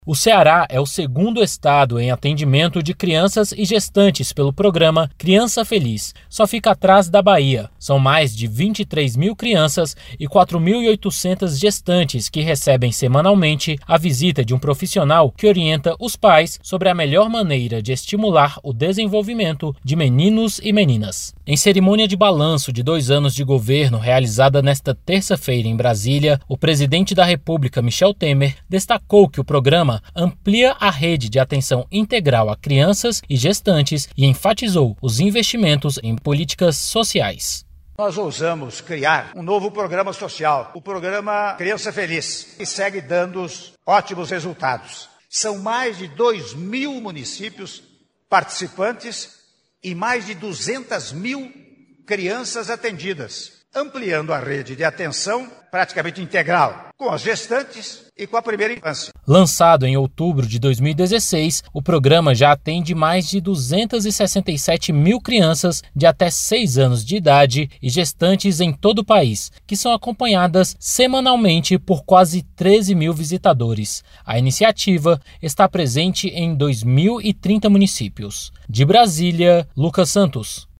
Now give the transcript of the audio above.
O Ceará é o segundo estado em atendimento de crianças e gestantes pelo programa Criança Feliz. Só fica atrás da Bahia. São mais de 23 mil crianças e 4.800 gestantes que recebem semanalmente a visita de um profissional que orienta os pais sobre a melhor maneira de estimular o desenvolvimento de meninos e meninas. Em cerimônia de balanço de 2 anos de governo realizada nesta terça-feira em Brasília, o presidente da República, Michel Temer, destacou que o programa amplia a rede de atenção integral a crianças e gestantes e enfatizou os investimentos em políticas sociais. Nós ousamos criar um novo programa social, o programa Criança Feliz, que segue dando ótimos resultados. São mais de 2.000 municípios participantes e mais de 200 mil crianças atendidas, ampliando a rede de atenção praticamente integral, com as gestantes e com a primeira infância. Lançado em outubro de 2016, o programa já atende mais de 267 mil crianças de até 6 anos de idade e gestantes em todo o país, que são acompanhadas semanalmente por quase 13 mil visitadores. A iniciativa está presente em 2.030 municípios. De Brasília, Lucas Santos.